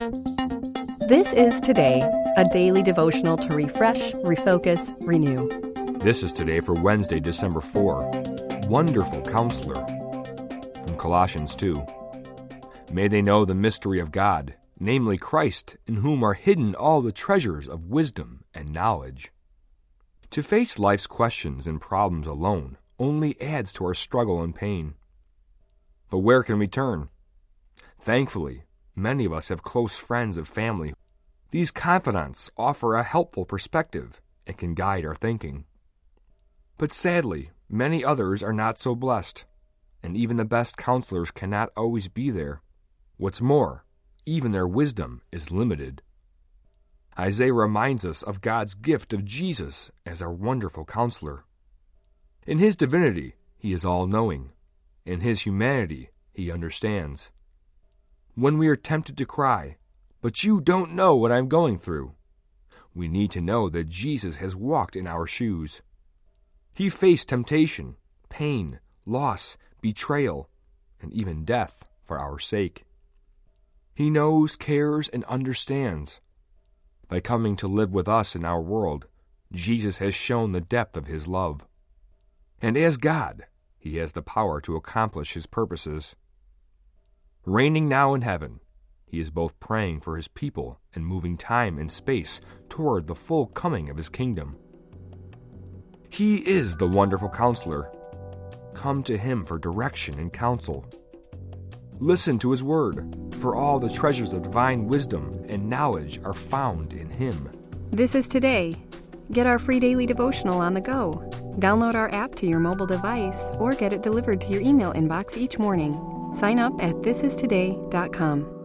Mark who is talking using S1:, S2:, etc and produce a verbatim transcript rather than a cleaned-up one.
S1: This is Today, a daily devotional to refresh, refocus, renew.
S2: This is Today for Wednesday, December fourth. Wonderful Counselor. From Colossians two. May they know the mystery of God, namely Christ, in whom are hidden all the treasures of wisdom and knowledge. To face life's questions and problems alone only adds to our struggle and pain. But where can we turn? Thankfully, many of us have close friends of family. These confidants offer a helpful perspective and can guide our thinking. But sadly, many others are not so blessed, and even the best counselors cannot always be there. What's more, even their wisdom is limited. Isaiah reminds us of God's gift of Jesus as our wonderful counselor. In his divinity, he is all-knowing. In his humanity, he understands. When we are tempted to cry, "But you don't know what I'm going through," we need to know that Jesus has walked in our shoes. He faced temptation, pain, loss, betrayal, and even death for our sake. He knows, cares, and understands. By coming to live with us in our world, Jesus has shown the depth of his love. And as God, he has the power to accomplish his purposes. Reigning now in heaven, he is both praying for his people and moving time and space toward the full coming of his kingdom. He is the wonderful counselor. Come to him for direction and counsel. Listen to his word, for all the treasures of divine wisdom and knowledge are found in him.
S1: This is Today. Get our free daily devotional on the go. Download our app to your mobile device or get it delivered to your email inbox each morning. Sign up at this is today dot com.